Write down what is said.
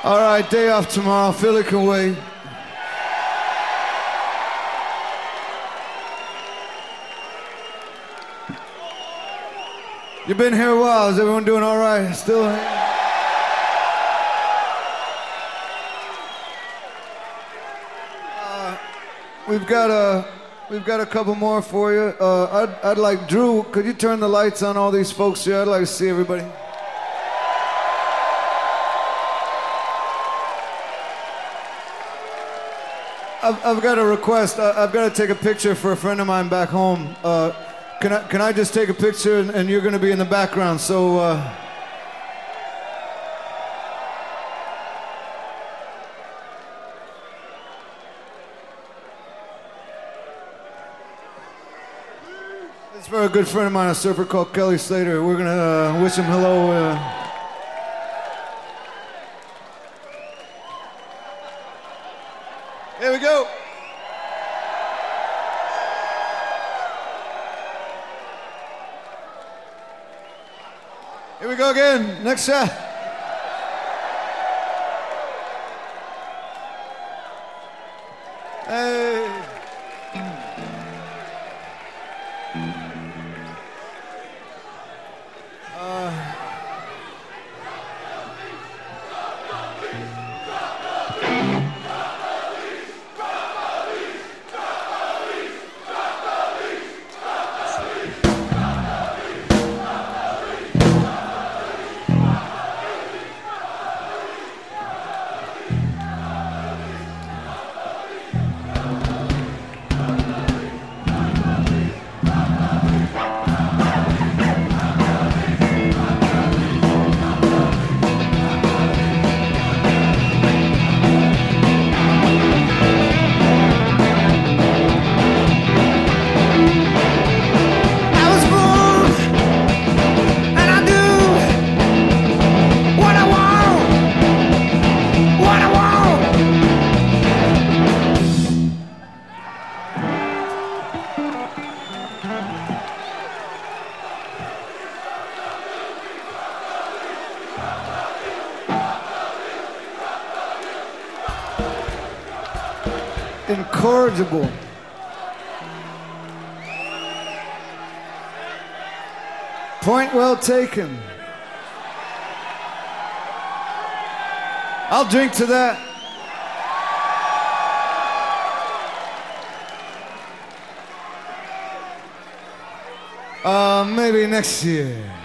All right, day off tomorrow. Philly can wait. You've been here a while. Is everyone doing all right? Still here? We've got a couple more for you. I'd like Drew. Could you turn the lights on all these folks here? I'd like to see everybody. I've got a request. I've got to take a picture for a friend of mine back home. Can I just take a picture and you're going to be in the background? So. It's for a good friend of mine, a surfer called Kelly Slater. We're going to wish him hello. Here we go. Here we go again. Next shot. Hey. Incorrigible. Point well taken. I'll drink to that. Maybe next year.